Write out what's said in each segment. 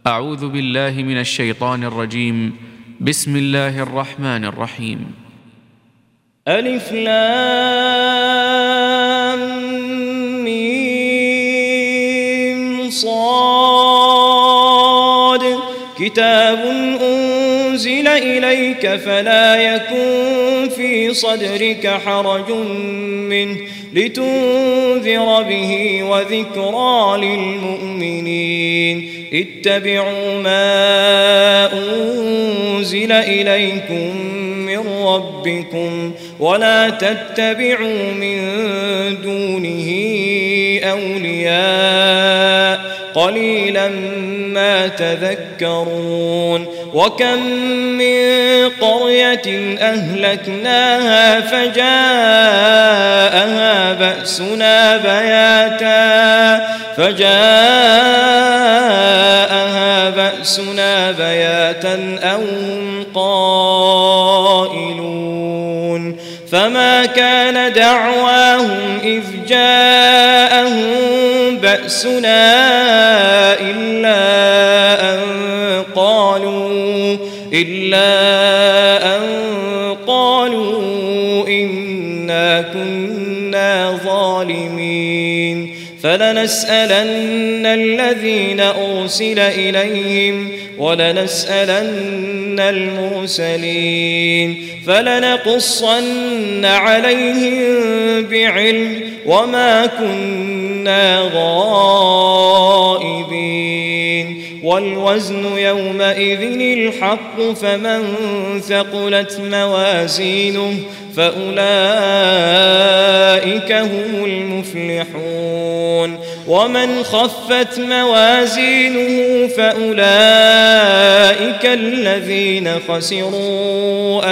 أعوذ بالله من الشيطان الرجيم. بسم الله الرحمن الرحيم. ألف لام ميم صاد كتاب أنزل إليك فلا يكن في صدرك حرج منه لتنذر به وذكرى للمؤمنين اتبعوا ما أنزل إليكم من ربكم ولا تتبعوا من دونه أولياء قليلا ما تذكرون وكم من قرية أهلكناها فجاءها بأسنا بياتا أو هم قائلون فما كان دعواهم إذ جاءهم بأسنا إلا أن قالوا إنا كنا ظالمين فلنسألن الذين أرسل إليهم ولنسألن المرسلين فلنقصن عليهم بعلم وما كنا غائبين والوزن يومئذ الحق فمن ثقلت موازينه فأولئك هم المفلحون ومن خفت موازينه فأولئك الذين خسروا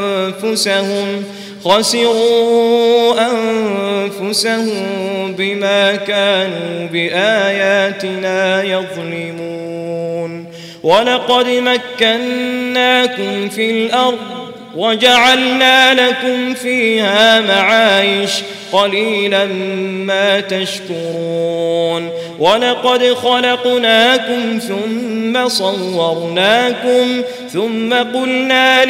أنفسهم بما كانوا بآياتنا يظلمون ولقد مكناكم في الأرض وجعلنا لكم فيها معايش قليلا ما تشكرون ولقد خلقناكم ثم صورناكم ثم قلنا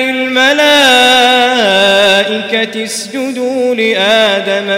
للملائكة اسجدوا لآدم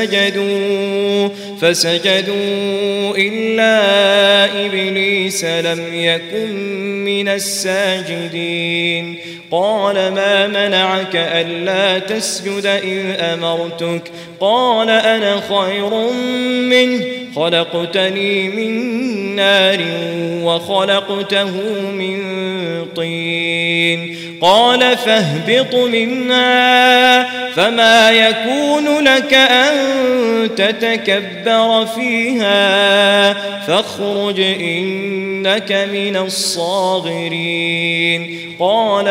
فسجدوا إلا إبليس لم يكن من الساجدين قال ما منعك ألا تسجد إذ أمرتك قال أنا خير منه خلقتني من نار وخلقته من طين قال فاهبط منها فما يكون لك أن تتكبر فيها فاخرج إنك من الصاغرين قال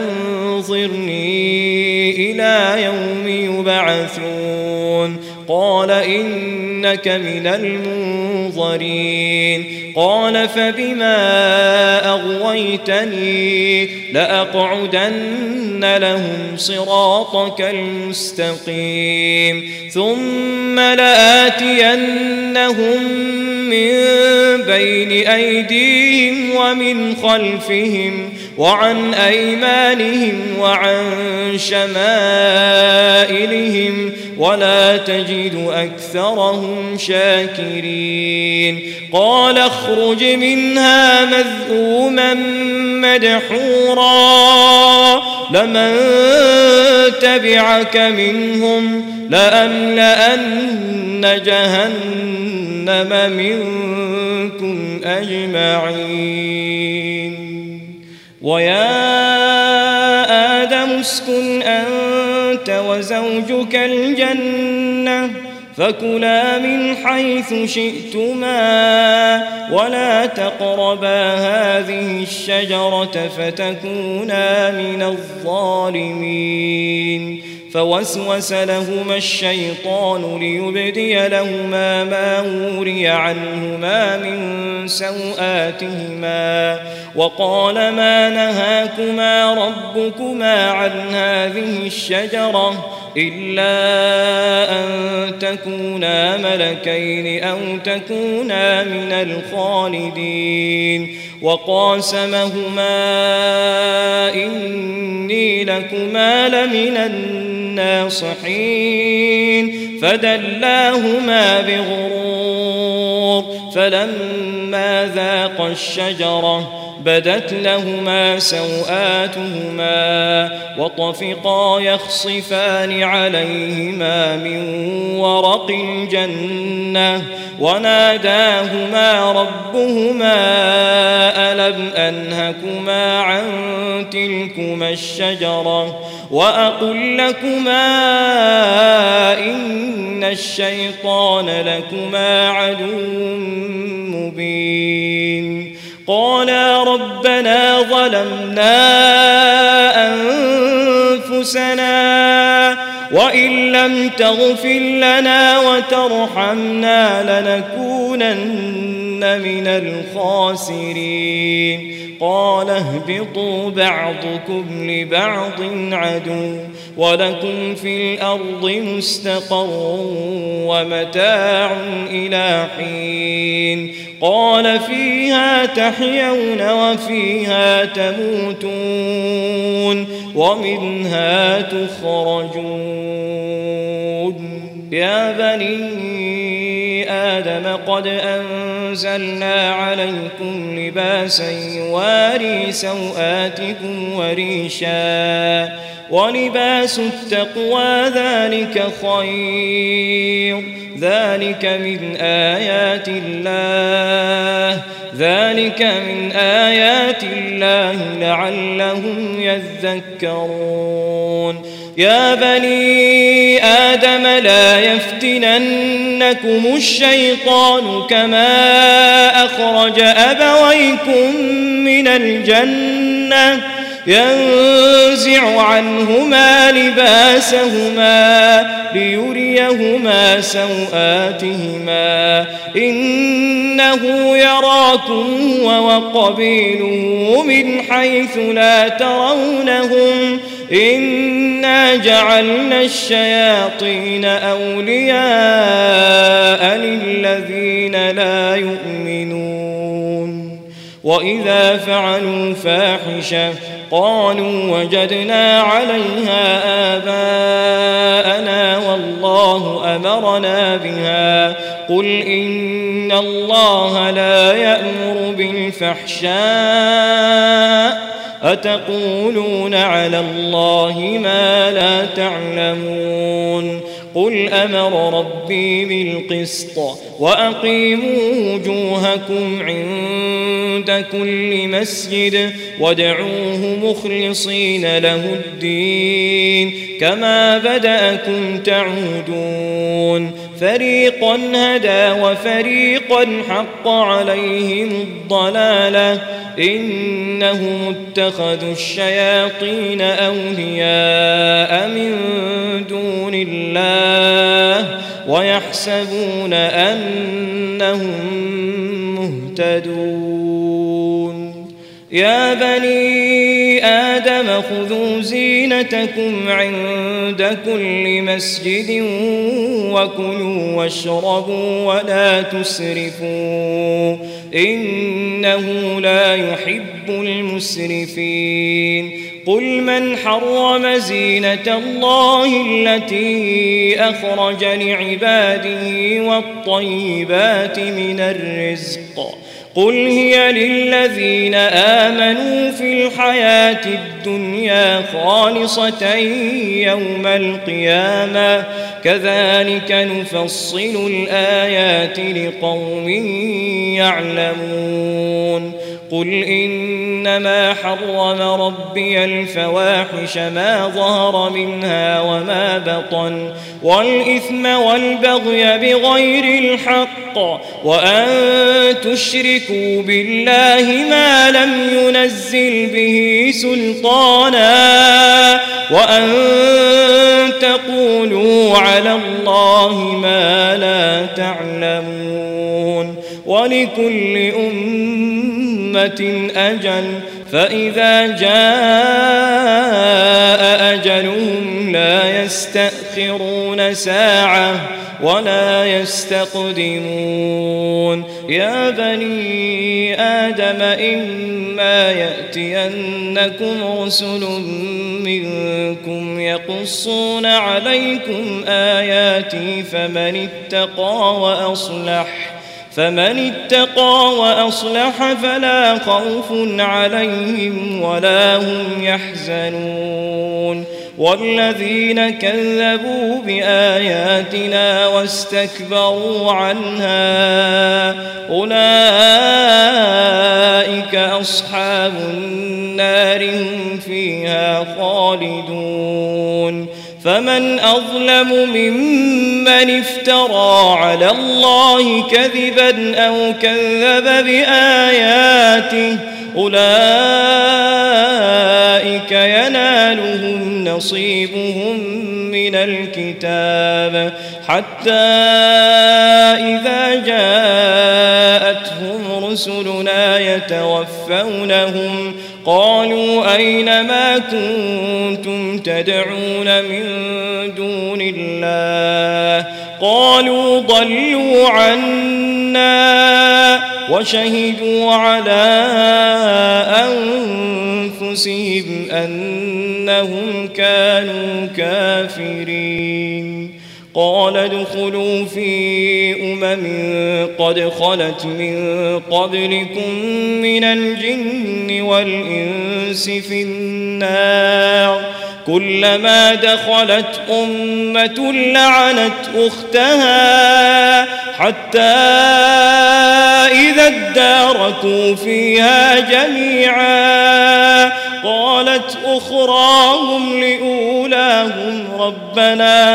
أنظرني إلى يوم يبعثون قال إنك من المنظرين قال فبما أغويتني لأقعدن لهم صراطك المستقيم ثم لآتينهم من بين أيديهم ومن خلفهم وعن أيمانهم وعن شمائلهم ولا تجد أكثرهم شاكرين قال اخرج منها مذءوما مدحورا لمن تبعك منهم لأملأن جهنم منكم أجمعين ويا آدم اسكن أنت وزوجك الجنة فكلا من حيث شئتما ولا تقربا هذه الشجرة فتكونا من الظالمين فوسوس لهما الشيطان ليبدي لهما ما وري عنهما من سوآتهما وقال ما نهاكما ربكما عن هذه الشجرة إلا أن تكونا ملكين أو تكونا من الخالدين وقاسمهما إني لكما لمن الناصحين فدلاهما بغرور فلما ذاقا الشجرة بدت لهما سوآتهما وطفقا يخصفان عليهما من ورق الجنة وناداهما ربهما ألم أنهكما عن تلكما الشجرة وأقل لكما إن الشيطان لكما عدو مبين قالا ربنا ظلمنا أنفسنا وإن لم تغفر لنا وترحمنا لنكونن من الخاسرين قال اهبطوا بعضكم لبعض عدو ولكم في الأرض مستقر ومتاع إلى حين قال فيها تحيون وفيها تموتون ومنها تخرجون يا بني آدم قد أنزلنا عليكم لباسا يواري سوآتكم وريشا ولباس التقوى ذلك خير ذلك من آيات الله لعلهم يذكرون يا بني آدم لا يفتننكم الشيطان كما أخرج أبويكم من الجنة ينزع عنهما لباسهما ليريهما سوآتهما إنه يراكم وقبيله من حيث لا ترونهم إنا جعلنا الشياطين أولياء للذين لا يؤمنون وإذا فعلوا فاحشة قالوا وجدنا عليها آباءنا والله أمرنا بها قل إن الله لا يأمر بالفحشاء أتقولون على الله ما لا تعلمون قل أمر ربي بالقسط وأقيموا وجوهكم عند كل مسجد وادعوه مخلصين له الدين كما بدأكم تعودون فريقا هدى وفريقا حق عليهم الضلالة إنهم اتخذوا الشياطين أولياء من دون الله ويحسبون أنهم مهتدون يا بني آدم خذوا زينتكم عند كل مسجد وكلوا واشربوا ولا تسرفوا إنه لا يحب المسرفين قل من حرم زينة الله التي أخرج لعباده والطيبات من الرزق قل هي للذين آمنوا في الحياة الدنيا خالصة يوم القيامة كذلك نفصل الآيات لقوم يعلمون قل إنما حرم ربي الفواحش ما ظهر منها وما بطن والإثم والبغي بغير الحق وأن تشركوا بالله ما لم ينزل به سلطانا وأن تقولوا على الله ما لا تعلمون ولكل أمة أجل فإذا جاء أجلهم لا يستأخرون ساعة ولا يستقدمون يا بني آدم إما يأتينكم رسل منكم يقصون عليكم آياتي فمن اتقى وأصلح فلا خوف عليهم ولا هم يحزنون والذين كذبوا بآياتنا واستكبروا عنها أولئك أصحاب النار هم فيها خالدون فمن أظلم ممن افترى على الله كذبا أو كذب بآياته أولئك ينالهم نصيبهم من الكتاب حتى إذا جاءتهم رسلنا يتوفونهم قالوا أين ما كنتم تدعون من دون الله قالوا ضلوا عنا وشهدوا على أنفسهم أنهم كانوا كافرين قال ادخلوا في قد خلت من قبلكم من الجن والإنس في النار كلما دخلت أمة لعنت أختها حتى إذا اداركوا فيها جميعا قالت أخراهم لأولاهم ربنا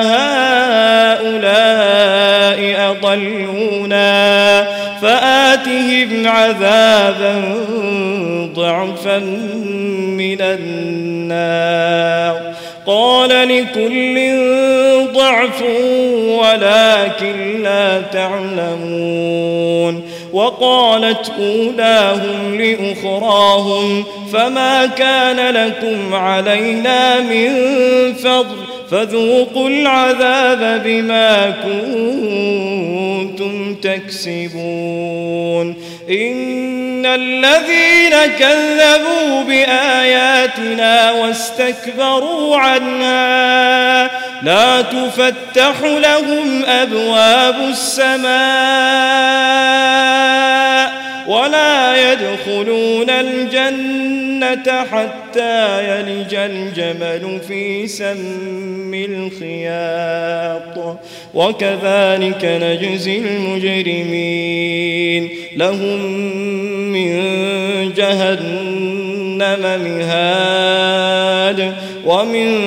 هؤلاء أضلونا فآتهم عذابا ضعفا من النار قال لكل ضعف ولكن لا تعلمون وقالت أولاهم لأخراهم فما كان لكم علينا من فضل فذوقوا العذاب بما كنتم تكسبون إن الذين كذبوا بآياتنا واستكبروا عنها لا تفتح لهم أبواب السماء ولا يدخلون الجنة حتى يلج الجمل في سم الخياط وكذلك نجزي المجرمين لهم من جهنم مهاد ومن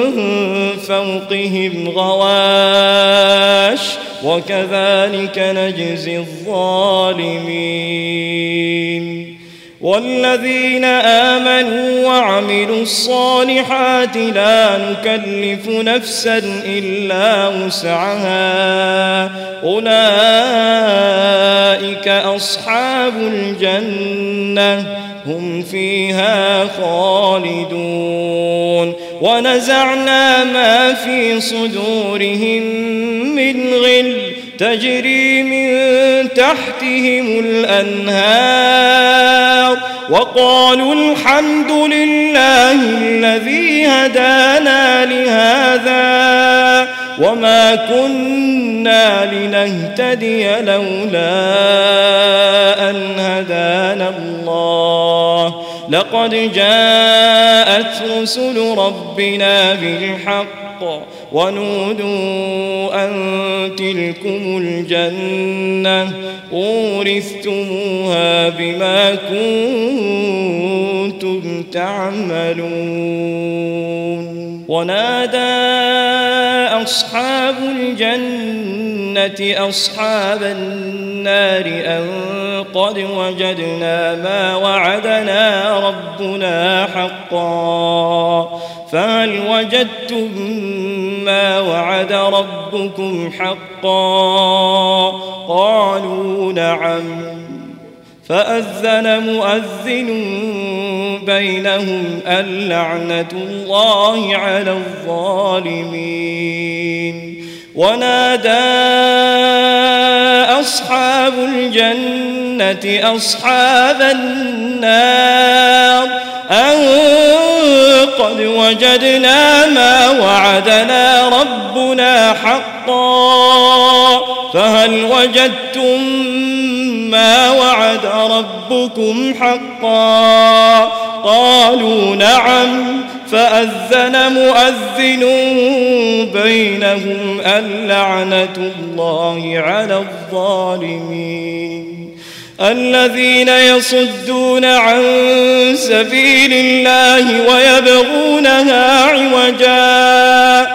فوقهم غواش وكذلك نجزي الظالمين والذين آمنوا وعملوا الصالحات لا نكلف نفسا إلا وسعها أولئك أصحاب الجنة هم فيها خالدون ونزعنا ما في صدورهم من غل تجري من تحتهم الأنهار وقالوا الحمد لله الذي هدانا لهذا وما كنا لنهتدي لولا أن هدانا الله لقد جاءت رسل ربنا بالحق ونودوا أن تلكم الجنة أورثتموها بما كنتم تعملون ونادى أصحاب الجنة أصحاب النار أن قد وجدنا ما وعدنا ربنا حقا فهل وجدتم ما وعد ربكم حقا قالوا نعم فأذن مؤذن بينهم اللعنة الله على الظالمين. ونادى أصحاب الجنة أصحاب النار أن قد وجدنا ما وعدنا ربنا حقا فهل وجدتم ما وعد ربكم حقا؟ قالوا نعم. فأذن مؤذن بينهم اللعنة الله على الظالمين. الذين يصدون عن سبيل الله ويبغونها عوجا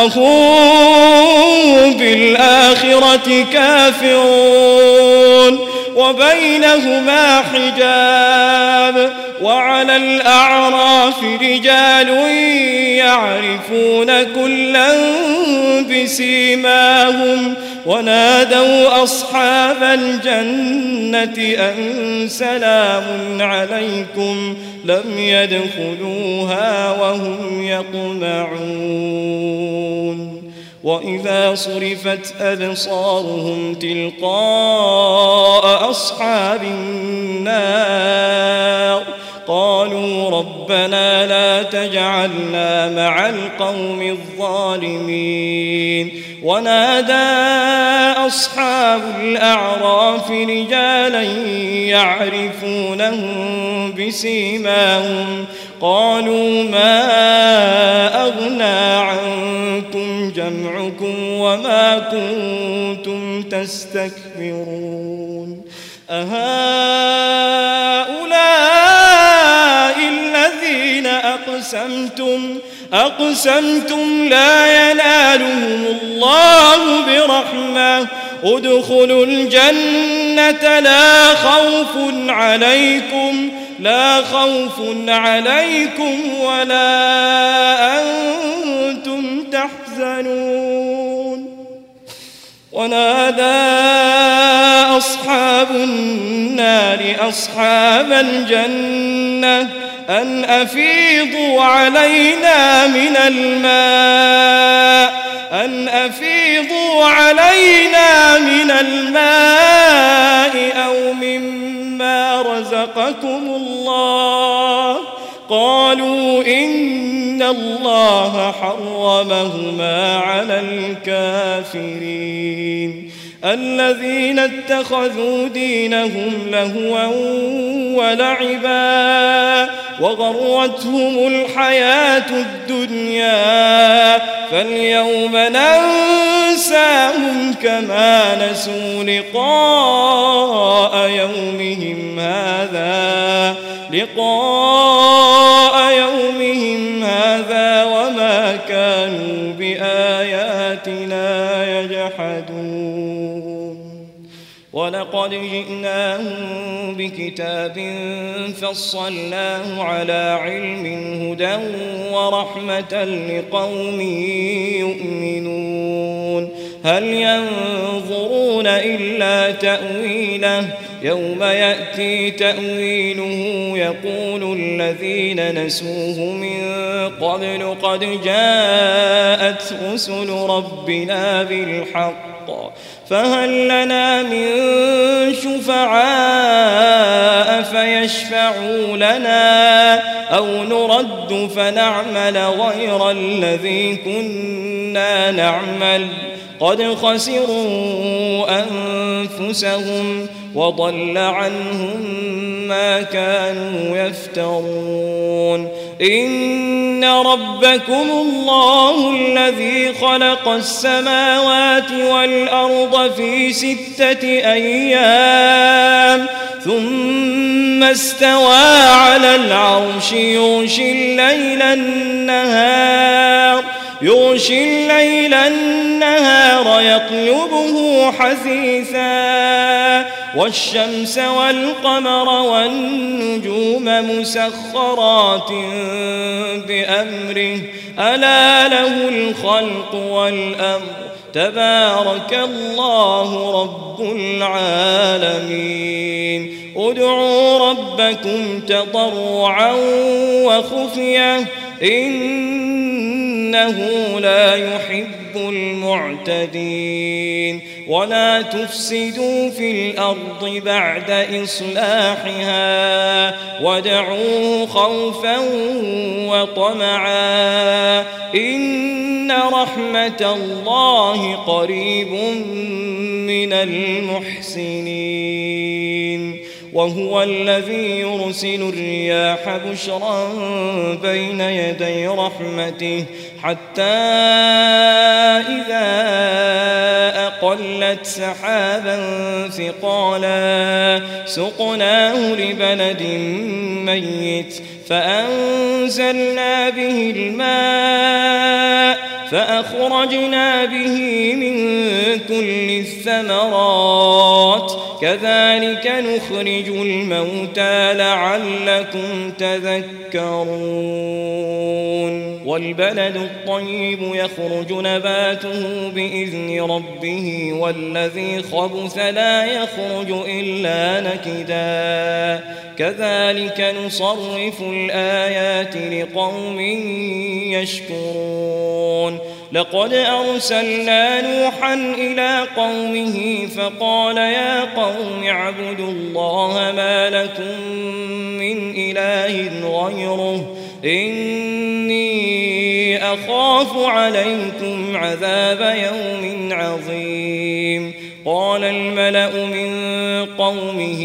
وهم بالآخرة كافرون وبينهما حجاب. وعلى الأعراف رجال يعرفون كلا بسيماهم ونادوا أصحاب الجنة أن سلام عليكم لم يدخلوها وهم يطمعون. وإذا صرفت أبصارهم تلقاء أصحاب النار قالوا ربنا لا تجعلنا مع القوم الظالمين. ونادى أصحاب الأعراف رجالا يعرفونهم بسيماهم قالوا ما أغنى عنكم جمعكم وما كنتم تستكبرون أهؤلاء الذين أقسمتم لا ينالهم الله برحمة ادخلوا الجنة لا خوف عليكم ولا أنتم تحزنون. ونادى أصحاب النار أصحاب الجنة أن أفيضوا علينا من الماء أو مما رزقكم الله. قالوا إن الله حرمهما على الكافرين. الذين اتخذوا دينهم لهوا ولعبا وغرتهم الحياة الدنيا فاليوم ننساهم كما نسوا لقاء يومهم هذا وما كانوا بآياتنا يجحدون. ولقد جئناهم بكتاب فصلناه على علم هدى ورحمة لقوم يؤمنون. هل ينظرون إلا تأويله يوم يأتي تأويله يقول الذين نسوه من قبل قد جاءت رسل ربنا بالحق فهل لنا من شفعاء فيشفعوا لنا أو نرد فنعمل غير الذي كنا نعمل قد خسروا أنفسهم وضل عنهم ما كانوا يفترون. إن ربكم الله الذي خلق السماوات والأرض في 6 أيام ثم استوى على العرش يغشي الليل النهار يطلبه حثيثا والشمس والقمر والنجوم مسخرات بأمره ألا له الخلق والأمر تبارك الله رب العالمين ادعوا ربكم تضرعا وخفية إنه لا يحب المعتدين ولا تفسدوا في الأرض بعد إصلاحها وادعوه خوفا وطمعا إن رحمة الله قريب من المحسنين وهو الذي يرسل الرياح بشرا بين يدي رحمته حتى إذا أقلت سحابا ثقالا سقناه لبلد ميت فأنزلنا به الماء فأخرجنا به من كل الثمرات كذلك نخرج الموتى لعلكم تذكرون والبلد الطيب يخرج نباته بإذن ربه والذي خبث لا يخرج إلا نكدا كذلك نصرف الآيات لقوم يشكرون لقد أرسلنا نوحا إلى قومه فقال يا قوم اعبدوا الله ما لكم من إله غيره إني أخاف عليكم عذاب يوم عظيم قال الملأ من قومه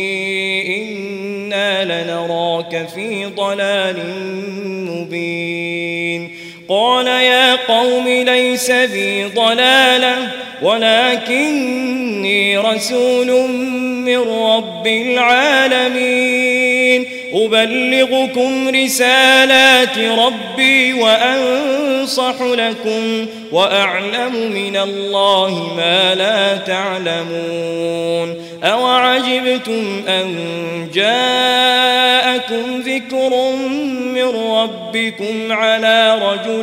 إنا لنراك في ضلال مبين قال يا قوم ليس بي ضلالة ولكني رسول من رب العالمين أبلغكم رسالات ربي وأنصح لكم وأعلم من الله ما لا تعلمون أوعجبتم أن جاءكم ذكر من ربكم على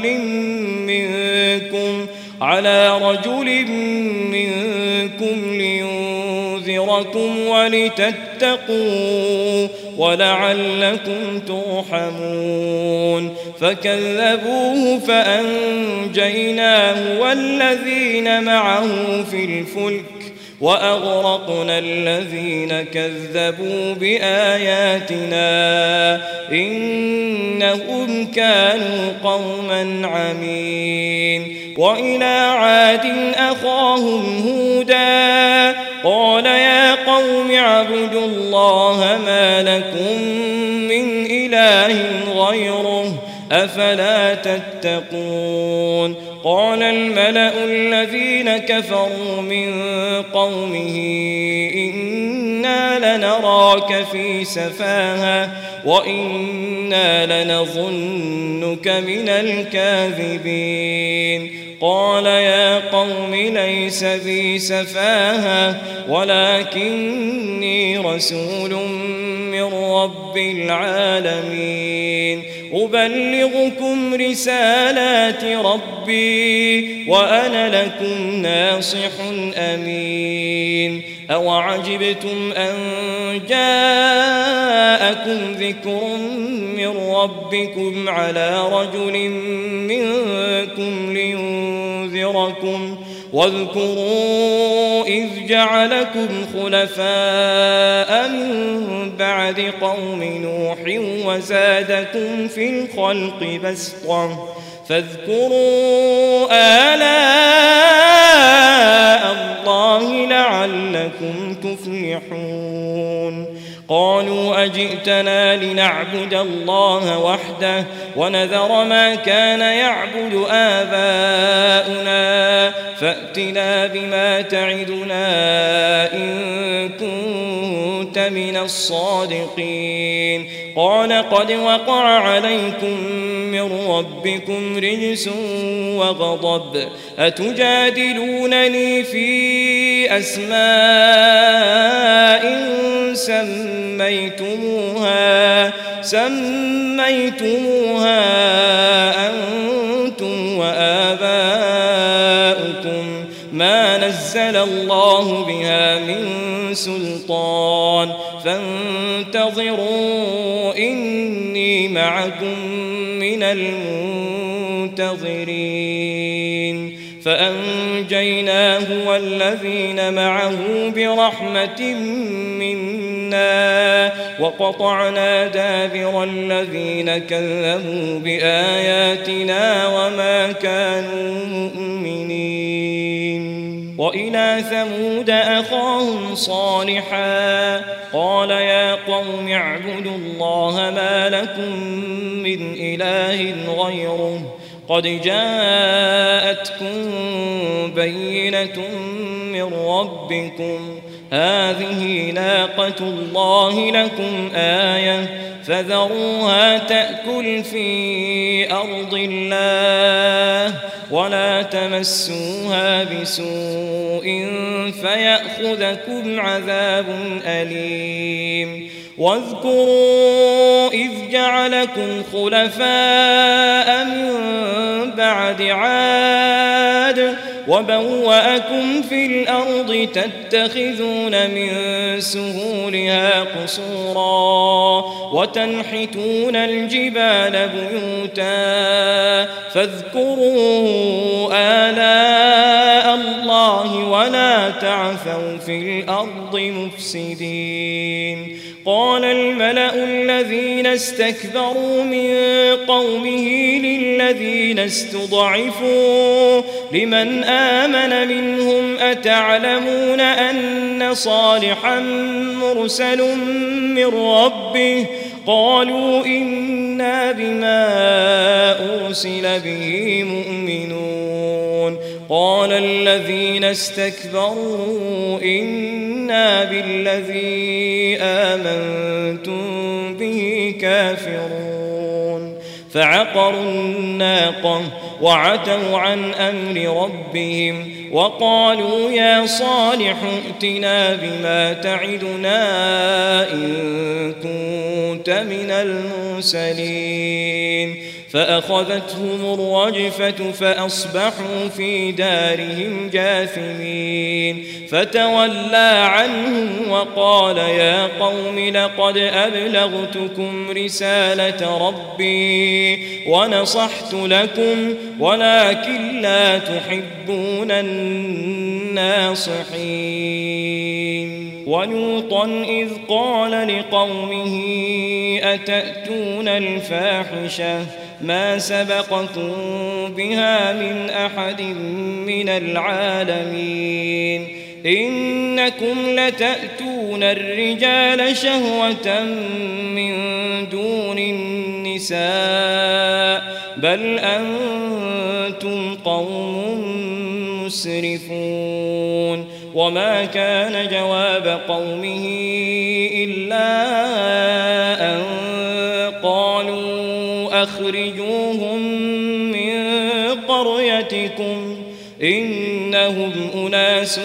رجل منكم لينذركم ولتتقوا ولعلكم ترحمون فكذبوه فأنجيناه والذين معه في الفلك وأغرقنا الذين كذبوا بآياتنا إنهم كانوا قوما عمين وإلى عاد أخاهم هودا قال يا قوم اعبدوا الله ما لكم من إله غيره أفلا تتقون قال الملأ الذين كفروا من قومه إنا لنراك في سفاهة وإنا لنظنك من الكاذبين قال يا قوم ليس بي سفاهة ولكني رسول من رب العالمين أبلغكم رسالات ربي وأنا لكم ناصح أمين أوعجبتم أن جاءكم ذكر من ربكم على رجل منكم لينذركم واذكروا إذ جعلكم خلفاء من بعد قوم نوح وزادكم في الخلق بسطة فاذكروا آلاء الله لعلكم تفلحون قالوا أجئتنا لنعبد الله وحده ونذر ما كان يعبد آباؤنا فأتنا بما تعدنا إن كنت من الصادقين قال قد وقع عليكم من ربكم رجس وغضب أتجادلونني في أسماء سميتموها أنتم وآباؤكم نزل الله بها من سلطان فانتظروا إني معكم من المنتظرين فأنجيناه والذين معه برحمة منا وقطعنا دابر الذين كذبوا بآياتنا وما كانوا مؤمنين. وإلى ثمود أخاهم صالحا قال يا قوم اعبدوا الله ما لكم من إله غيره قد جاءتكم بينة من ربكم هذه ناقة الله لكم آية فذروها تأكل في أرض الله ولا تمسوها بسوء فيأخذكم عذاب أليم. واذكروا إذ جعلكم خلفاء من بعد عاد وبوأكم في الأرض تتخذون من سهولها قصورا وتنحتون الجبال بيوتا فاذكروا آلاء الله ولا تعثوا في الأرض مفسدين. قال الملأ الذين استكبروا من قومه للذين استضعفوا لمن آمن منهم أتعلمون أن صالحا مرسل من ربه قالوا إنا بما أرسل به مؤمنون. قال الذين استكبروا إنا بالذي آمنتم به كافرون. فعقروا الناقة وعتوا عن أمر ربهم وقالوا يا صالح ائتنا بما تعدنا إن كنت من المرسلين. فأخذتهم الرجفة فأصبحوا في دارهم جاثمين. فتولى عنهم وقال يا قوم لقد أبلغتكم رسالة ربي ونصحت لكم ولكن لا تحبون الناصحين. ولوطا إذ قال لقومه أتأتون الفاحشة ما سبقكم بها من أحد من العالمين إنكم لتأتون الرجال شهوة من دون النساء بل أنتم قوم مسرفون. وما كان جواب قومه إلا أن قالوا أخرجوهم من قريتكم إنهم أناس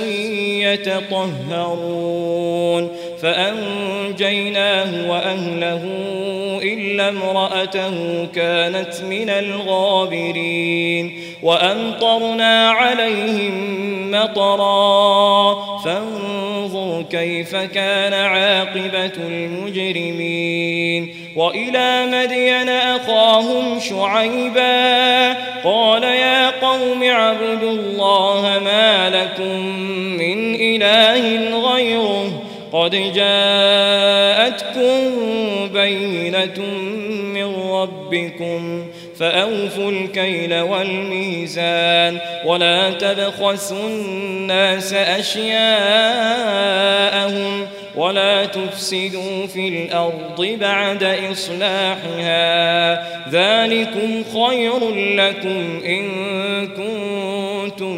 يتطهرون. فأنجيناه وأهله إلا امرأته كانت من الغابرين. وأمطرنا عليهم مطرا فانظر كيف كان عاقبة المجرمين. وإلى مدين أخاهم شعيبا قال يا قوم اعبدوا الله ما لكم من إله غيره قد جاءتكم بينة من ربكم فأوفوا الكيل والميزان ولا تبخسوا الناس أشياءهم ولا تفسدوا في الأرض بعد إصلاحها ذلكم خير لكم إن كنتم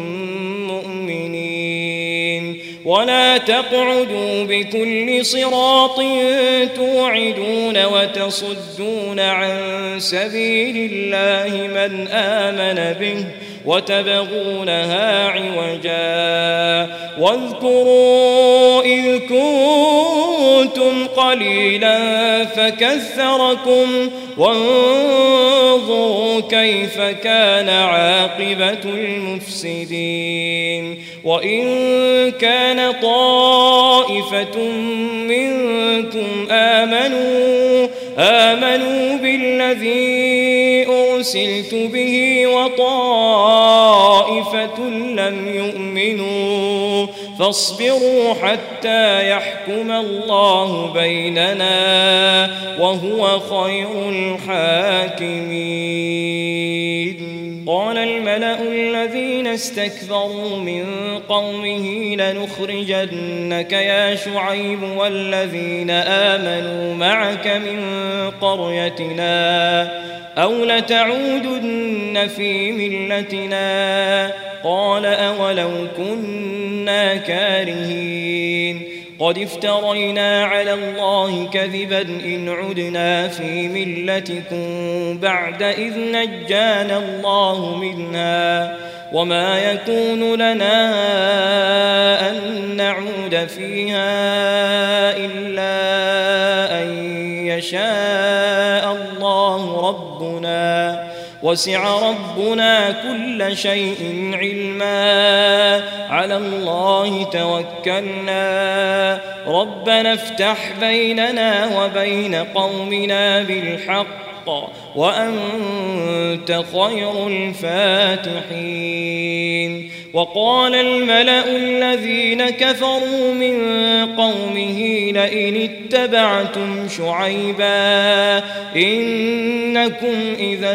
مؤمنين. ولا تقعدوا بكل صراط توعدون وتصدون عن سبيل الله من آمن به وتبغونها عوجا واذكروا إذ كنتم قليلا فكثركم وانظروا كيف كان عاقبة المفسدين وإن كان طائفة منكم آمنوا بالذي أرسلت به وطائفة لم يؤمنوا فاصبروا حتى يحكم الله بيننا وهو خير الحاكمين. قال الملأ الذين استكبروا من قومه لنخرجنك يا شعيب والذين آمنوا معك من قريتنا أو لتعودن في ملتنا قال أولو كنا كارهين قد افترينا على الله كذبا إن عدنا في ملتكم بعد إذ نجانا الله منها وما يكون لنا أن نعود فيها إلا أن يشاء الله ربنا وسع ربنا كل شيء علما على الله توكلنا ربنا افتح بيننا وبين قومنا بالحق وأنت خير الفاتحين. وقال الملأ الذين كفروا من قومه لئن اتبعتم شعيبا إنكم إذا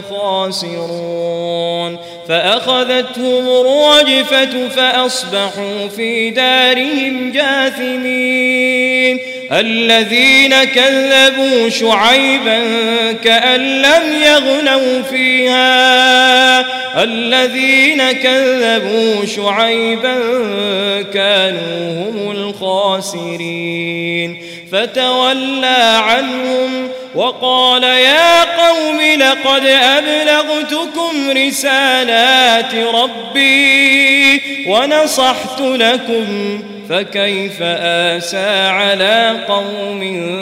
لخاسرون فأخذتهم الرجفة فأصبحوا في دارهم جاثمين. الذين كذبوا شعيبا كأن لم يغنوا فيها الذين كذبوا شعيبا كانوا هم الخاسرين فتولى عنهم وقال يا قوم لقد أبلغتكم رسالات ربي ونصحت لكم فكيف آسى على قوم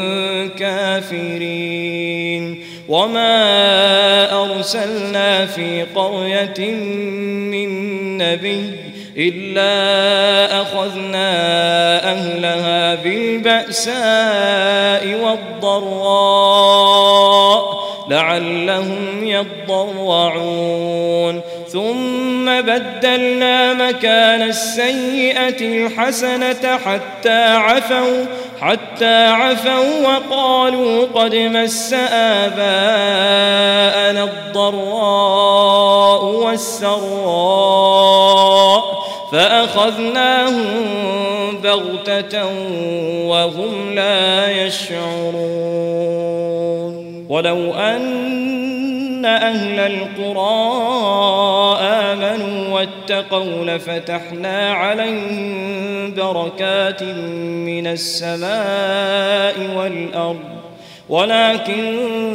كافرين. وما أرسلنا في قرية من نبي إلا أخذنا أهلها بالبأساء والضراء لعلهم يضرعون ثم بدلنا مكان السيئة الحسنة حتى عفوا وقالوا قد مس آباءنا الضراء والسراء فأخذناهم بغتة وهم لا يشعرون. ولو أن أهل القرى آمنوا واتقوا لفتحنا عليهم بركات من السماء والأرض ولكن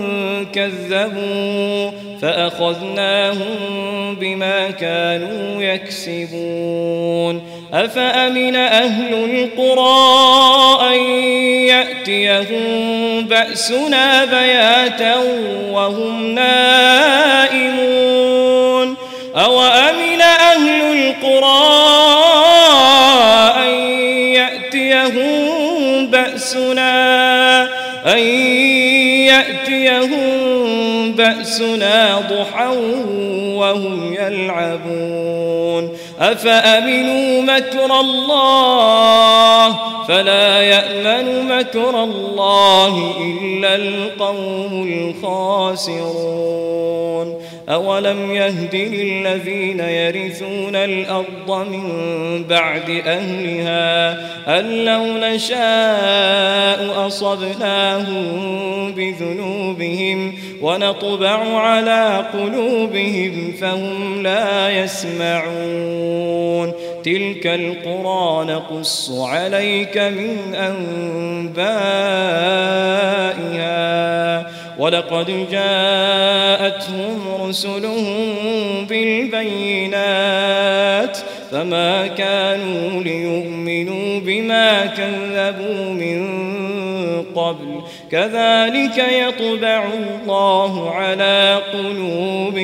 كذبوا فأخذناهم بما كانوا يكسبون. أفأمن أهل القرى أن يأتيهم بأسنا بياتا وهم نائمون أوأمن أهل القرى أن يأتيهم بأسنا ضحى وهم يلعبون. أفأمنوا مكر الله فلا يأمن مكر الله إلا القوم الخاسرون. أولم يهد للذين يرثون الأرض من بعد أهلها أن لو نشاء أصبناهم بذنوبهم ونطبع على قلوبهم فهم لا يسمعون. تلك القرى نقص عليك من أنبائها ولقد جاءتهم رسلهم بالبينات فما كانوا ليؤمنوا بما كذبوا من قبل كذلك يطبع الله على قلوب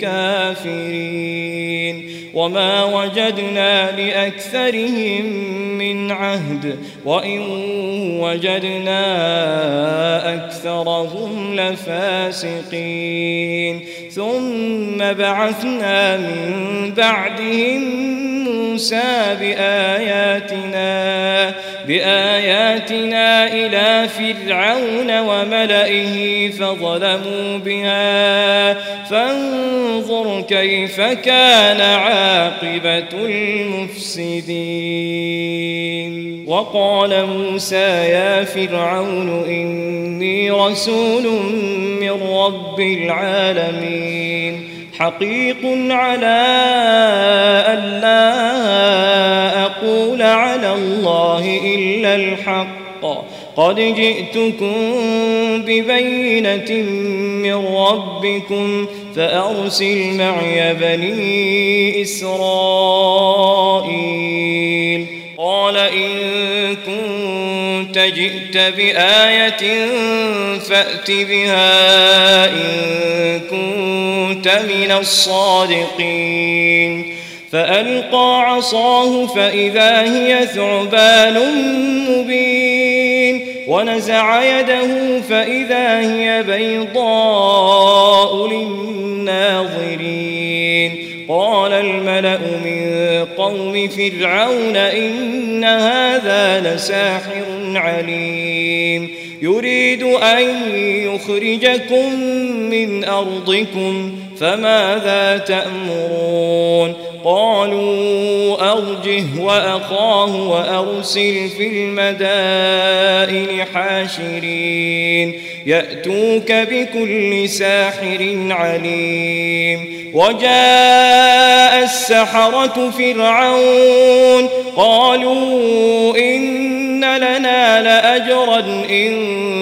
الكافرين وما وجدنا لأكثرهم من عهد وإن وجدنا أكثرهم لفاسقين ثم بعثنا من بعدهم موسى بآياتنا إلى فرعون وملئه فظلموا بها فانظر كيف كان عاقبة المفسدين وقال موسى يا فرعون إني رسول من رب العالمين حقيق على ألا أقول على الله إلا الحق قد جئتكم ببينة من ربكم فأرسل معي بني إسرائيل قال إن كنت جئت بآية فأت بها إن كنت من الصادقين فألقى عصاه فإذا هي ثعبان مبين ونزع يده فإذا هي بيضاء للناظرين قال الملأ من قوم فرعون إن هذا لساحر عليم يريد أن يخرجكم من أرضكم فماذا تأمرون قالوا أرجه وأخاه وأرسل في المدائن حاشرين يأتوك بكل ساحر عليم وجاء السحرة فرعون قالوا إن لنا لأجرا إن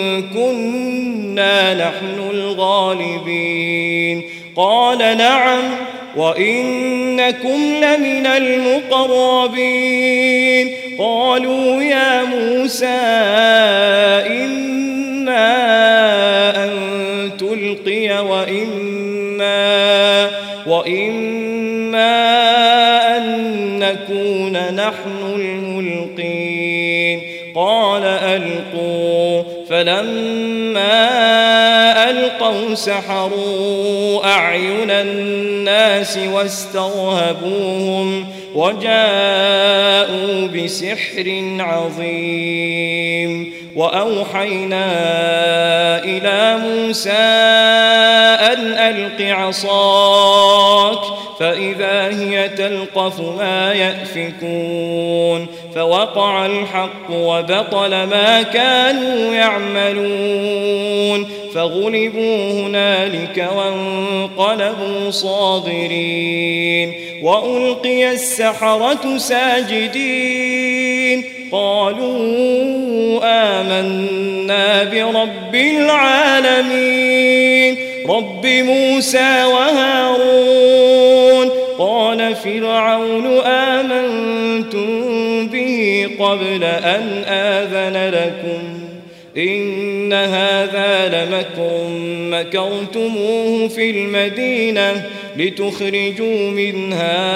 كنا نحن الغالبين قال نعم وإنكم لمن المقربين قالوا يا موسى إما أن تلقي وإما أن نكون نحن الملقين قال ألقوا فلما ألقوا سحروا أعين الناس واسترهبوهم وجاءوا بسحر عظيم وأوحينا إلى موسى أن ألق عصاك فإذا هي تلقف ما يأفكون فوقع الحق وبطل ما كانوا يعملون فغلبوا هنالك وانقلبوا صاغرين وألقي السحرة ساجدين قالوا آمنا برب العالمين رب موسى وهارون قال فرعون آمنتم به قبل أن آذن لكم إن هذا لمكر مكرتموه في المدينة لتخرجوا منها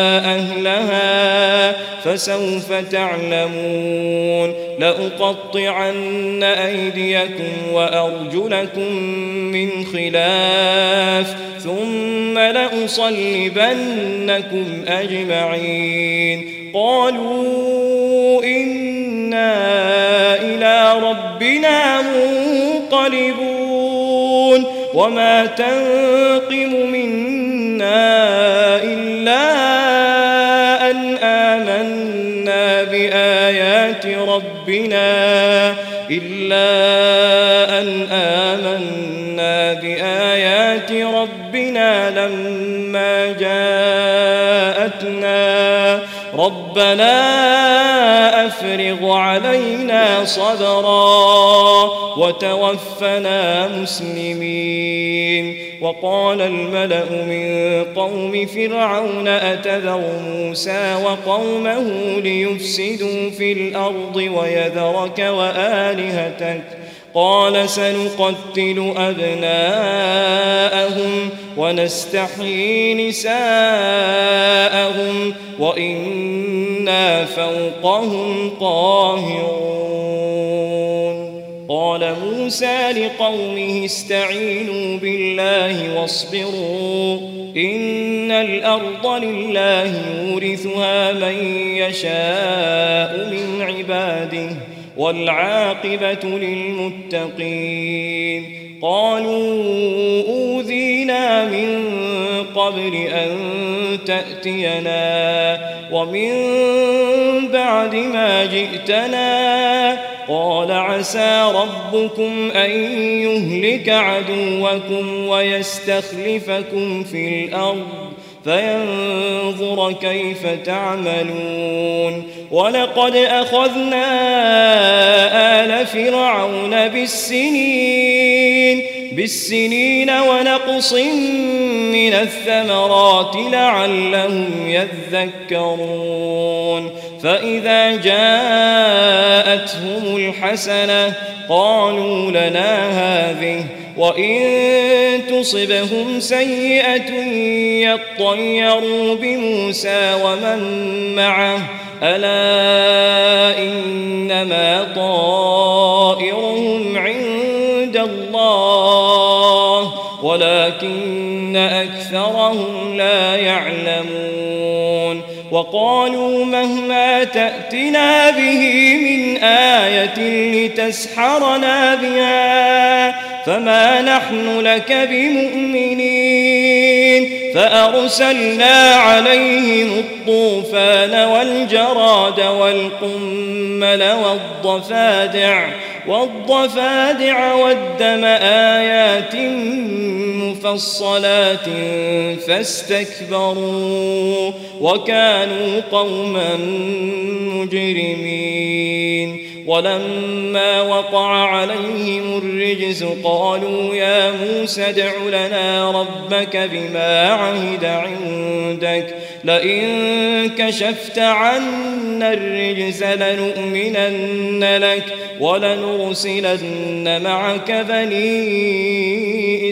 أهلها فسوف تعلمون لأقطعن أيديكم وأرجلكم من خلاف ثم لأصلبنكم أجمعين قالوا إنا إلى ربنا منقلبون وما تنقم منا إلا أن آمنا بآيات ربنا لما جاءتنا ربنا أفرغ علينا صبرا وتوفنا مسلمين. وقال الملأ من قوم فرعون أتذر موسى وقومه ليفسدوا في الأرض ويذرك وآلهتك قال سنقتل أبناءهم ونستحيي نساءهم وإنا فوقهم قاهرون. قال موسى لقومه استعينوا بالله واصبروا إن الأرض لله يورثها من يشاء من عباده والعاقبة للمتقين. قالوا أوذينا من قبل أن تأتينا ومن بعد ما جئتنا قال عسى ربكم أن يهلك عدوكم ويستخلفكم في الأرض فينظر كيف تعملون. ولقد أخذنا آل فرعون بالسنين ونقص من الثمرات لعلهم يذكرون. فإذا جاءتهم الحسنة قالوا لنا هذه وإن تصبهم سيئة يطيروا بموسى ومن معه ألا إنما طائرهم عند الله ولكن أكثرهم لا يعلمون. وقالوا مهما تأتنا به من آية لتسحرنا بها فما نحن لك بمؤمنين. فأرسلنا عليهم الطوفان والجراد والقمل والضفادع والدم آيات مفصلات فاستكبروا وكانوا قوما مجرمين. ولما وقع عليهم الرجز قالوا يا موسى ادع لنا ربك بما عهد عندك لئن كشفت عنا الرجز لنؤمنن لك ولنرسلن معك بني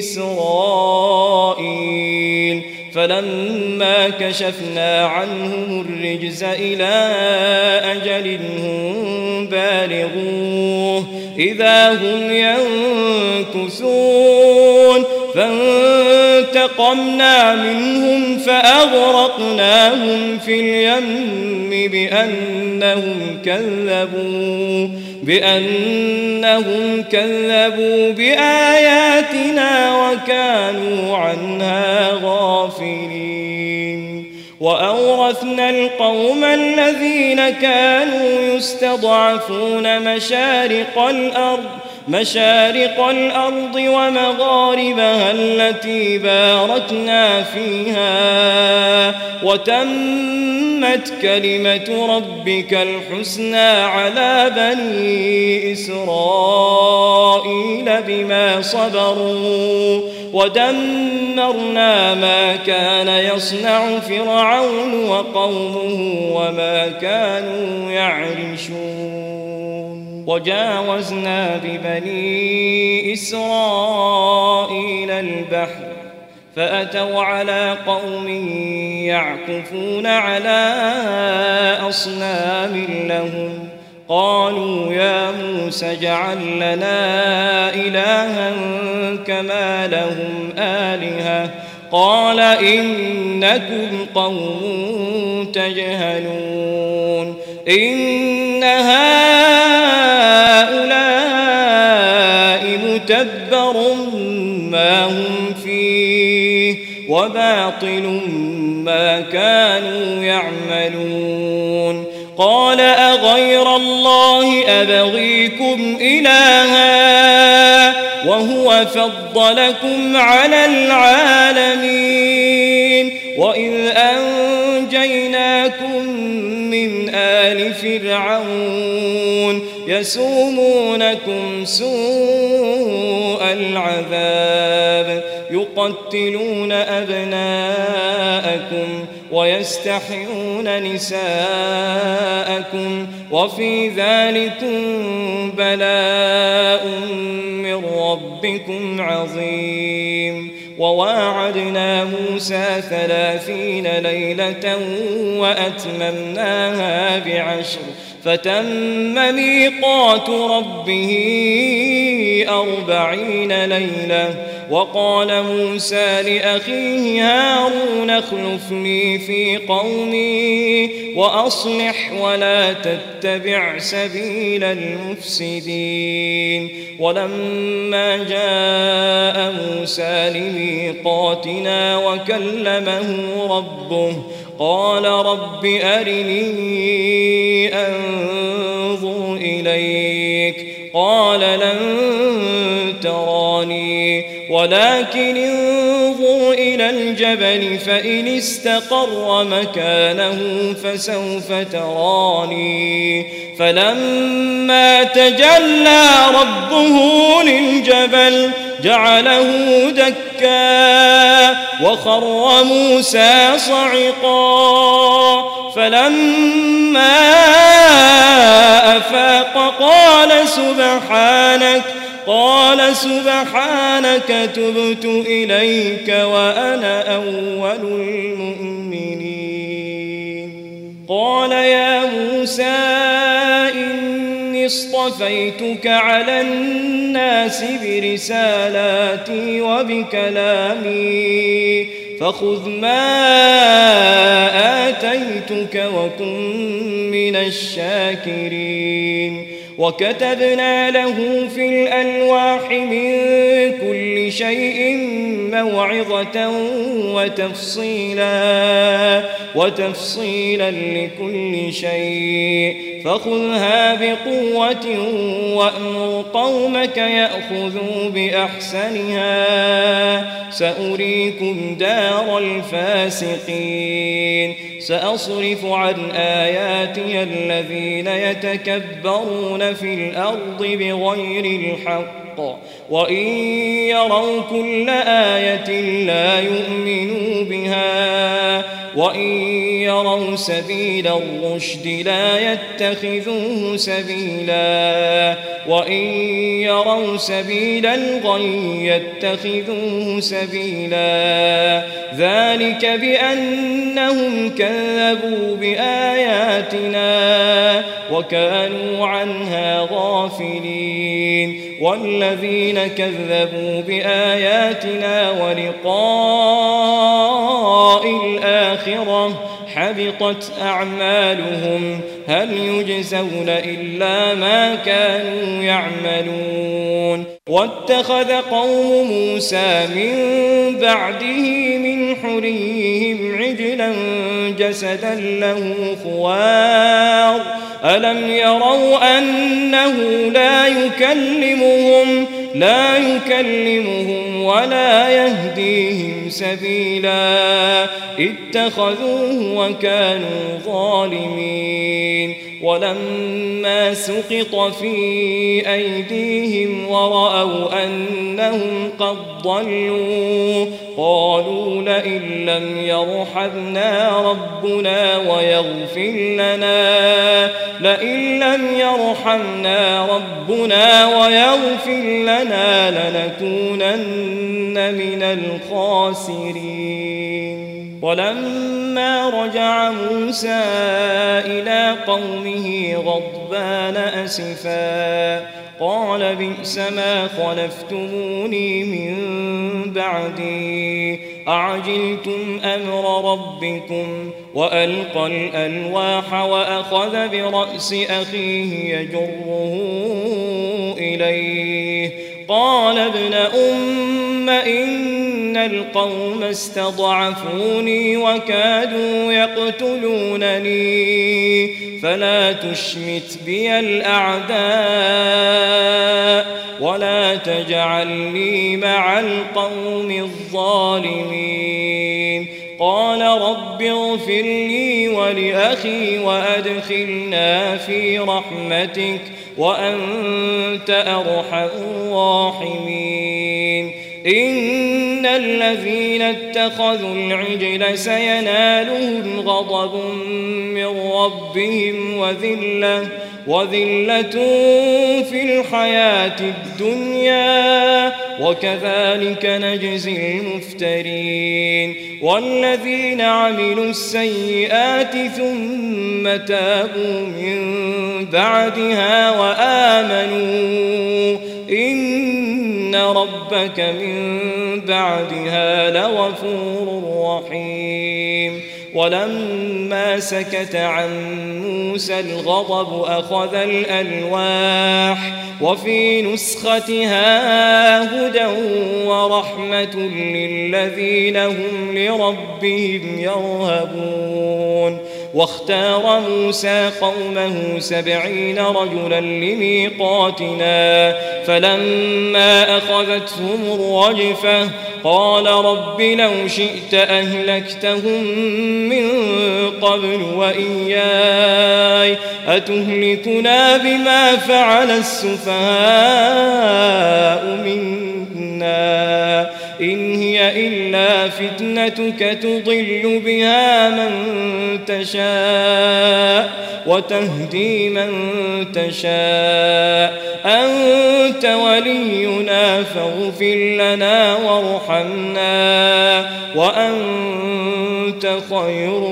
إسرائيل. فلما كشفنا عنهم الرجز إلى أجل هم بالغوه إذا هم ينكثون. فانتقمنا منهم فأغرقناهم في اليم بأنهم كذبوا بآياتنا وكانوا عنها غافلين. وأورثنا القوم الذين كانوا يستضعفون مشارق الأرض ومغاربها التي باركنا فيها وتمت كلمة ربك الحسنى على بني إسرائيل بما صبروا ودمرنا ما كان يصنع فرعون وقومه وما كانوا يعرشون. وجاوزنا ببني إسرائيل البحر فأتوا على قوم يعكفون على أصنام لهم قالوا يا موسى اجعل لنا إلها كما لهم آلهة قال إنكم قوم تجهلون. إن هؤلاء متبر ما هم فيه وباطل ما كانوا يعملون. قال أغير الله أبغيكم إلها وهو فضلكم على العالمين وإذ أنجيناكم من آل فرعون يسومونكم سوء العذاب يقتلون أبناءكم ويستحيون نساءكم وفي ذلكم بلاء من ربكم عظيم. وواعدنا موسى 30 ليلة وأتممناها ب10 فتم ميقات ربه 40 ليلة. وقال موسى لأخيه هارون اخلفني في قومي وأصلح ولا تتبع سبيل المفسدين. ولما جاء موسى لميقاتنا وكلمه ربه قال رب أرني أنظر إليك قال لن تراني ولكن انظر إلى الجبل فإن استقر مكانه فسوف تراني. فلما تجلى ربه للجبل جعله دكا وخر موسى صعقا. فلما أفاق قال سبحانك تبت إليك وأنا أول المؤمنين. قال يا موسى إني اصطفيتك على الناس برسالاتي وبكلامي فخذ ما آتيتك وكن من الشاكرين. وكتبنا له في الألواح من كل شيء موعظة وتفصيلا لكل شيء فخذها بقوة وأمر قومك يأخذوا بأحسنها سأريكم دار الفاسقين. سأصرف عن آياتي الذين يتكبرون في الأرض بغير الحق وإن يروا كل آية لا يؤمنوا بها وإن يروا سبيل الرشد لا يتخذوه سبيلا وإن يروا سبيل الغي يتخذوه سبيلا. ذلك بأنهم كذبوا بآياتنا وكانوا عنها غافلين. والذين كذبوا بآياتنا ولقاء الآخرة حبطت أعمالهم هل يجزون إلا ما كانوا يعملون. واتخذ قوم موسى من بعده من حليهم عجلا جسدا له خوار ألم يروا أنه لا يكلمهم ولا يهديهم سبيلا اتخذوه وكانوا ظالمين. ولما سقط في أيديهم ورأوا أنهم قد ضلوا قالوا لئن لم يرحمنا ربنا ويغفر لنا لنكونن من الخاسرين. ولما رجع موسى إلى قومه غضبان أسفا قال بئس ما خلفتموني من بعدي أعجلتم أمر ربكم. وألقى الألواح وأخذ برأس أخيه يجره إليه قال ابن أم إن القوم استضعفوني وكادوا يقتلونني فلا تشمت بي الأعداء ولا تجعلني مع القوم الظالمين. قال رب اغفر لي ولأخي وأدخلنا في رحمتك وأنت أرحم الراحمين إن الذين اتخذوا العجل سينالهم غضب من ربهم وذلة في الحياة الدنيا وكذلك نجزي المفترين والذين عملوا السيئات ثم تابوا من بعدها وآمنوا إن ربك من بعدها لغفور رحيم ولما سكت عن موسى الغضب أخذ الألواح وفي نسختها هدى ورحمة للذين هم لربهم يرهبون واختار موسى قومه 70 رجلا لميقاتنا فلما أخذتهم الرجفة قال رب لو شئت أهلكتهم من قبل وإياي أتهلكنا بما فعل السفهاء منا إن هي إلا فتنتك تضل بها من تشاء وتهدي من تشاء أنت ولينا فاغفر لنا وارحمنا وأنت خير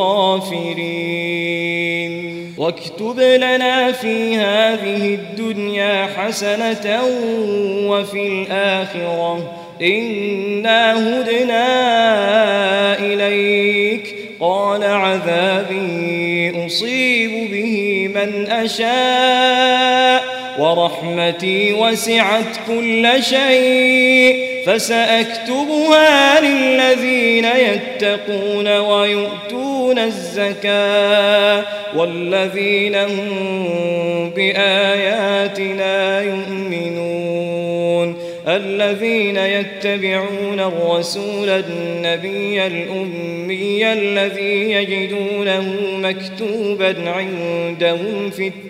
الغافرين واكتب لنا في هذه الدنيا حسنة وفي الآخرة إنا هدنا إليك قال عذابي أصيب به من أشاء ورحمتي وسعت كل شيء فسأكتبها للذين يتقون ويؤتون الزكاة والذين هم بآياتنا يؤمنون الذين يتبعون الرسول النبي الأمي الذي يجدونه مكتوبا عندهم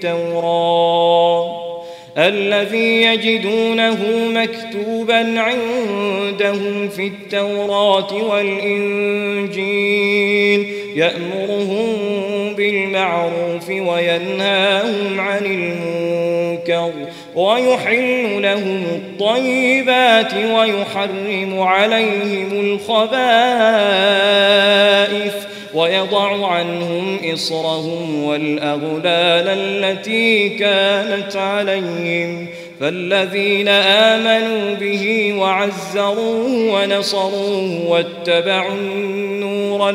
في التوراة والإنجيل يأمرهم بالمعروف وينهاهم عن المنكر ويحل لهم الطيبات ويحرم عليهم الخبائث ويضع عنهم إصرهم والأغلال التي كانت عليهم فالذين آمنوا به وعزروه ونصروه واتبعوا النور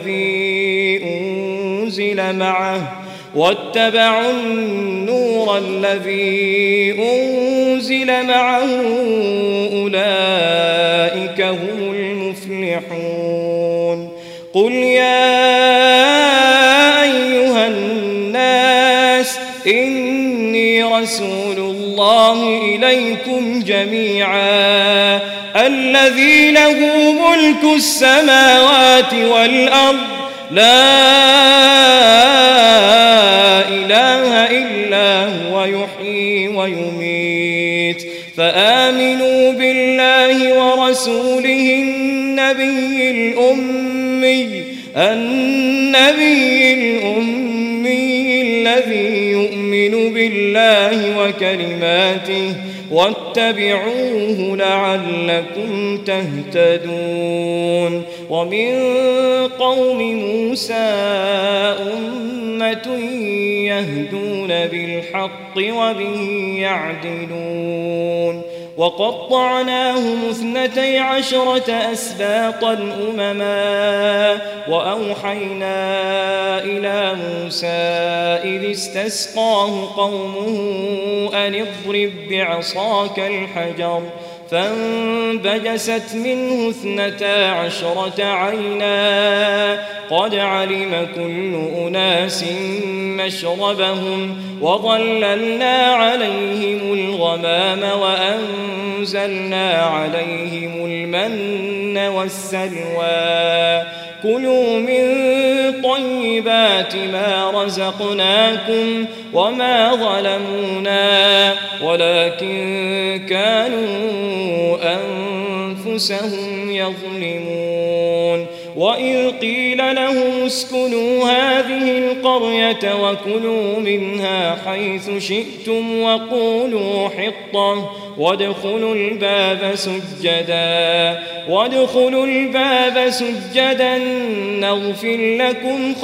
الذي أنزل معه أولئك هم المفلحون قل يا أيها الناس إني رسول الله إليكم جميعا الذي له ملك السماوات والأرض لا إله إلا هو يحيي ويميت فآمنوا بالله ورسوله النبي الأمي الذي يؤمن بالله وكلماته واتبعوه لعلكم تهتدون ومن قوم موسى أمة يهدون بالحق وبه يعدلون وقطعناهم 12 أسباطا أمما وأوحينا إلى موسى إذ استسقاه قومه أن اضرب بعصاك الحجر فانبجست منه 12 عينا قد علم كل أناس مشربهم وظللنا عليهم الغمام وأنزلنا عليهم المن والسلوى كلوا من طيبات ما رزقناكم وما ظلمونا ولكن كانوا أنفسهم يظلمون وإذ قيل لهم اسكنوا هذه القرية وكلوا منها حيث شئتم وقولوا حطة وادخلوا الباب سجدا نغفر لكم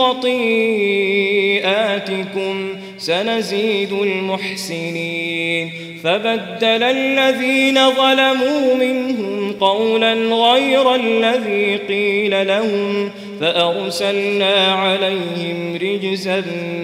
خطيئاتكم سنزيد المحسنين فبدل الذين ظلموا منهم قولا غير الذي قيل لهم فأرسلنا عليهم رجزا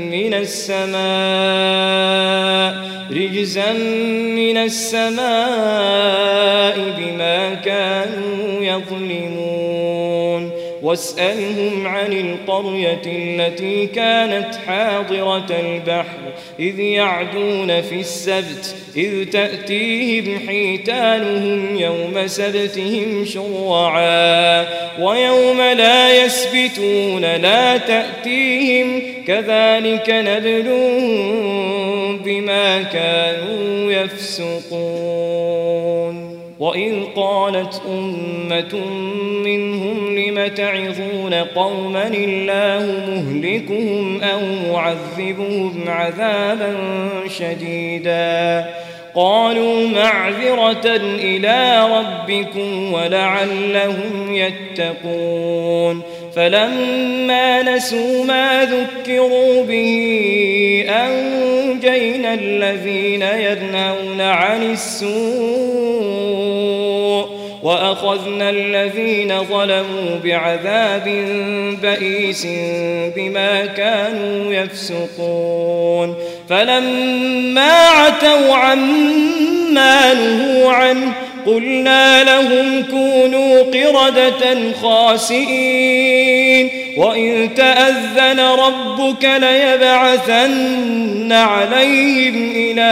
من السماء بما كانوا يظلمون واسألهم عن القرية التي كانت حاضرة البحر إذ يعدون في السبت إذ تأتيهم حيتانهم يوم سبتهم شرعا ويوم لا يسبتون لا تأتيهم كذلك نبلوهم بما كانوا يفسقون وإذ قالت أمة منهم لم تعظون قوما الله مهلكهم أو معذبهم عذابا شديدا قالوا معذرة إلى ربكم ولعلهم يتقون فلما نسوا ما ذكروا به أنجينا الذين ينهون عن السوء وأخذنا الذين ظلموا بعذاب بئيس بما كانوا يفسقون فلما عتوا عما نهوا عنه قلنا لهم كونوا قردة خاسئين وإن تأذن ربك ليبعثن عليهم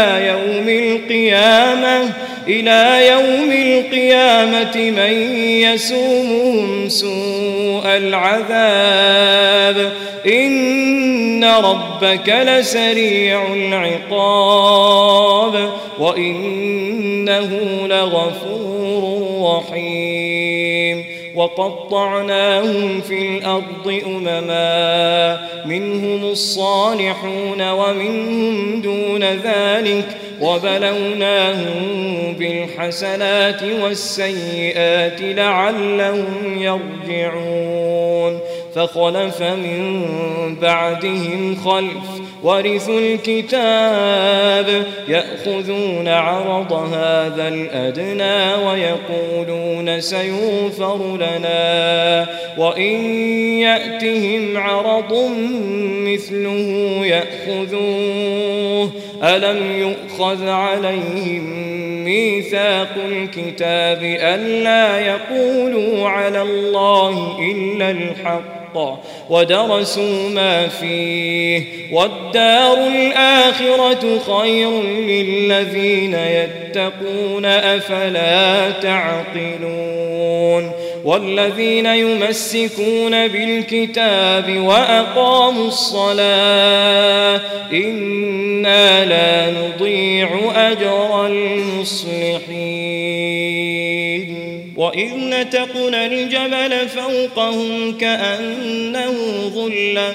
إلى يوم القيامة من يسومهم سوء العذاب إن ربك لسريع العقاب وإنه لغفور رحيم وقطعناهم في الأرض أمما منهم الصالحون ومنهم دون ذلك وبلوناهم بالحسنات والسيئات لعلهم يرجعون فخلف من بعدهم خلف ورثوا الكتاب يأخذون عرض هذا الأدنى ويقولون سيغفر لنا وإن يأتهم عرض مثله يأخذوه ألم يؤخذ عليهم ميثاق الكتاب ألا يقولوا على الله إلا الحق ودرسوا ما فيه والدار الآخرة خير للذين يتقون أفلا تعقلون والذين يمسكون بالكتاب وأقاموا الصلاة إنا لا نضيع أجر المصلحين وإذ نتقنا الجبل فوقهم كأنه ظلة